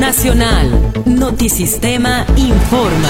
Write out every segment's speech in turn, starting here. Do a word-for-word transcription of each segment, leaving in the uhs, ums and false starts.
Nacional. Notisistema informa.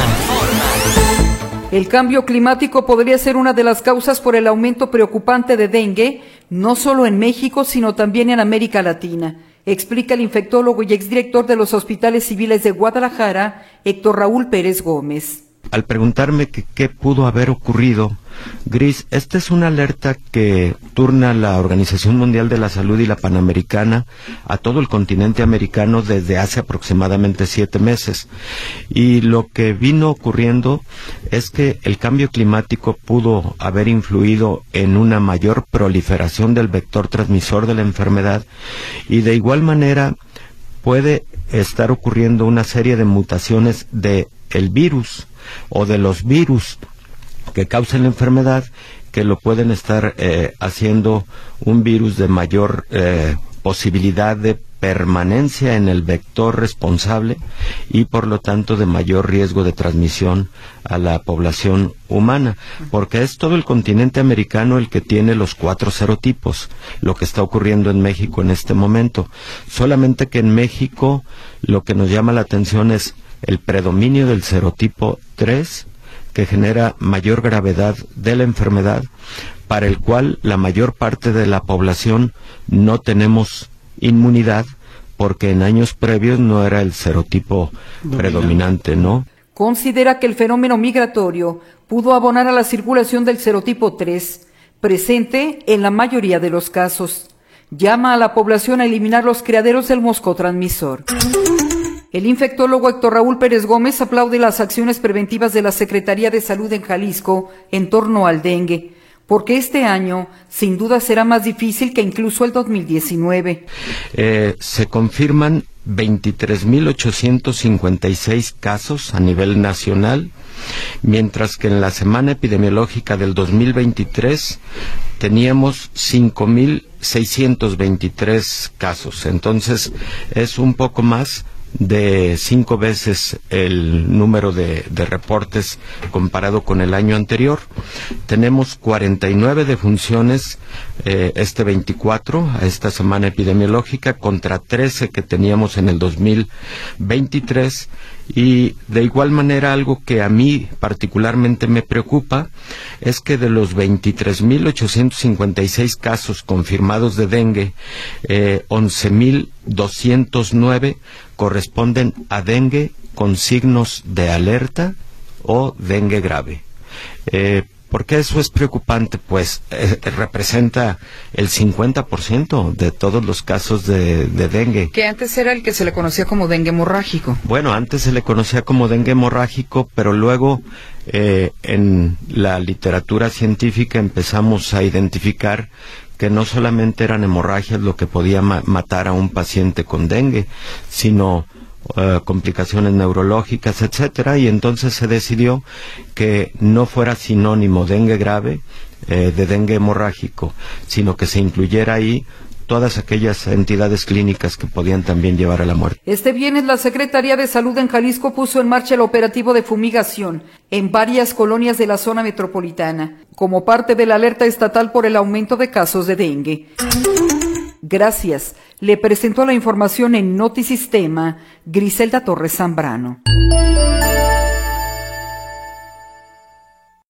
El cambio climático podría ser una de las causas por el aumento preocupante de dengue, no solo en México, sino también en América Latina, explica el infectólogo y exdirector de los Hospitales Civiles de Guadalajara, Héctor Raúl Pérez Gómez. Al preguntarme que qué pudo haber ocurrido, Gris, esta es una alerta que turna la Organización Mundial de la Salud y la Panamericana a todo el continente americano desde hace aproximadamente siete meses. Y lo que vino ocurriendo es que el cambio climático pudo haber influido en una mayor proliferación del vector transmisor de la enfermedad y de igual manera puede estar ocurriendo una serie de mutaciones de el virus o de los virus que causan la enfermedad, que lo pueden estar eh, haciendo un virus de mayor eh, posibilidad de permanencia en el vector responsable y por lo tanto de mayor riesgo de transmisión a la población humana, porque es todo el continente americano el que tiene los cuatro serotipos, lo que está ocurriendo en México en este momento. Solamente que en México lo que nos llama la atención es el predominio del serotipo tres, que genera mayor gravedad de la enfermedad, para el cual la mayor parte de la población no tenemos inmunidad, porque en años previos no era el serotipo Dominante. predominante, ¿no? Considera que el fenómeno migratorio pudo abonar a la circulación del serotipo tres, presente en la mayoría de los casos. Llama a la población a eliminar los criaderos del mosco transmisor. El infectólogo Héctor Raúl Pérez Gómez aplaude las acciones preventivas de la Secretaría de Salud en Jalisco en torno al dengue, porque este año sin duda será más difícil que incluso el dos mil diecinueve. Eh, se confirman veintitrés mil ochocientos cincuenta y seis casos a nivel nacional, mientras que en la semana epidemiológica del dos mil veintitrés teníamos cinco mil seiscientos veintitrés casos. Entonces es un poco más de cinco veces el número de, de reportes comparado con el año anterior. Tenemos cuarenta y nueve defunciones eh, este veinticuatro, a esta semana epidemiológica, contra trece que teníamos en el dos mil veintitrés. Y de igual manera, algo que a mí particularmente me preocupa es que de los veintitrés mil ochocientos cincuenta y seis casos confirmados de dengue, eh, once mil doscientos nueve corresponden a dengue con signos de alerta o dengue grave. Eh, ¿Por qué eso es preocupante? Pues eh, representa el cincuenta por ciento de todos los casos de, de dengue. Que antes era el que se le conocía como dengue hemorrágico. Bueno, antes se le conocía como dengue hemorrágico, pero luego eh, en la literatura científica empezamos a identificar que no solamente eran hemorragias lo que podía ma- matar a un paciente con dengue, sino Uh, complicaciones neurológicas, etcétera, y entonces se decidió que no fuera sinónimo dengue grave eh, de dengue hemorrágico, sino que se incluyera ahí todas aquellas entidades clínicas que podían también llevar a la muerte. Este viernes la Secretaría de Salud en Jalisco puso en marcha el operativo de fumigación en varias colonias de la zona metropolitana, como parte de la alerta estatal por el aumento de casos de dengue. Gracias. Le presentó la información en Notisistema Griselda Torres Zambrano.